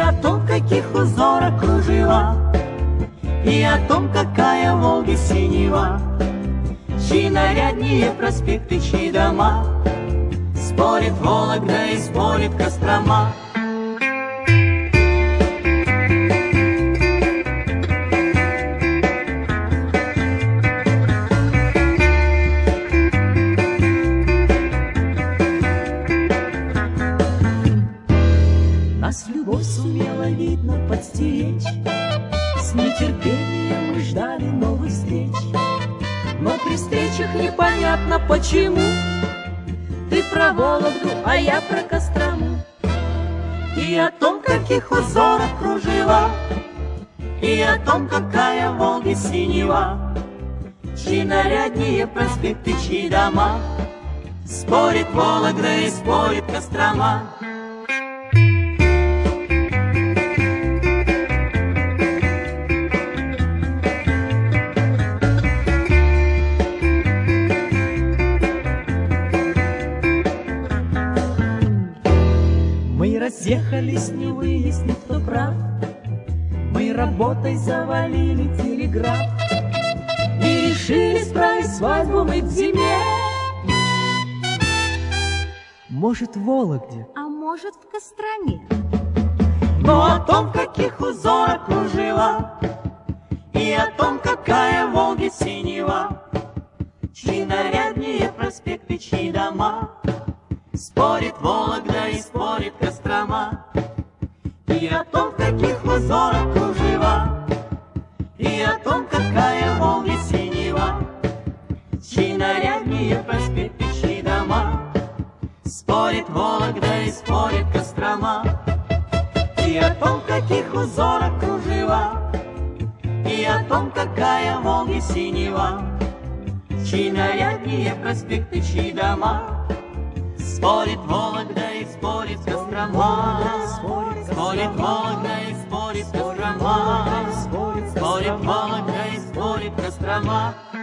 о том, в каких узорах кружева, и о том, какая Волга синева, чьи наряднее проспекты, чьи дома. Спорит Вологда и спорит Кострома. Нас любовь сумела, видно, подстеречь. С нетерпением мы ждали новых встреч. Но при встречах непонятно почему ты про Вологду, а я про Кострому. И о том, в каких узорах кружева, и о том, какая Волга синева, чьи наряднее проспекты, чьи дома. Спорит Вологда и спорит Кострома. Мы разъехались, не выяснив, кто прав. Мы работой завалили телеграф и решили справить свадьбу мы к зиме. Может, в Вологде, а может, в Костроме. Но о том, в каких узорах кружева, и о том, какая Волга синева, чьи наряднее проспекты, чьи дома. Спорит Вологда и спорит Кострома. И о том, в каких узорах кружева, и о том, какая Волга синева, чьи наряднее проспекты, чьи дома. Спорит Вологда и спорит Кострома. И о том, в каких узорах кружева, и о том, какая Волга синева, чьи наряднее проспекты, чьи дома. Спорит Вологда и спорит Кострома. Спорит Вологда и спорит Кострома. Спорит Вологда и спорит Кострома.